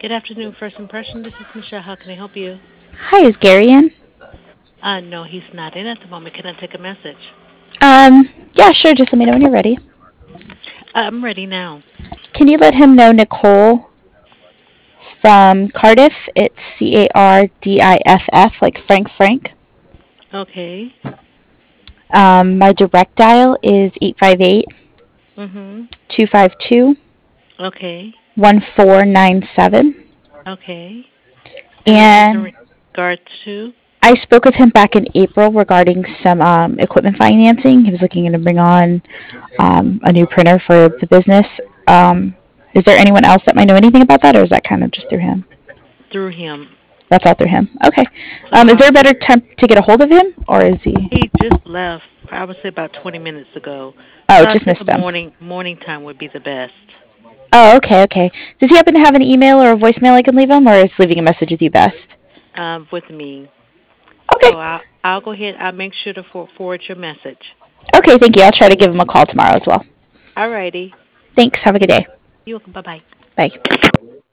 Good afternoon, First Impression. This is Michelle. How can I help you? Hi, is Gary in? No, he's not in at the moment. Can I take a message? Yeah, sure. Just let me know when you're ready. I'm ready now. Can you let him know Nicole from Cardiff? It's Cardiff, like Frank. Okay. My direct dial is 858 Mhm. 252 Okay. 1497. Okay. And this is in And regards to. I spoke with him back in April regarding some equipment financing. He was looking to bring on a new printer for the business. Is there anyone else that might know anything about that, or is that kind of just through him? Through him. That's all through him. Okay. So Is there I'll a get. better time to get a hold of him, or is he? He just left. I would say about 20 minutes ago. Oh, So I'd just say the missed him. morning time would be the best. Oh, okay. Does he happen to have an email or a voicemail I can leave him, or is leaving a message with you best? With me. Okay. So I'll go ahead. I'll make sure to forward your message. Okay, thank you. I'll try to give him a call tomorrow as well. Alrighty. Thanks. Have a good day. You're welcome. Bye bye. Bye.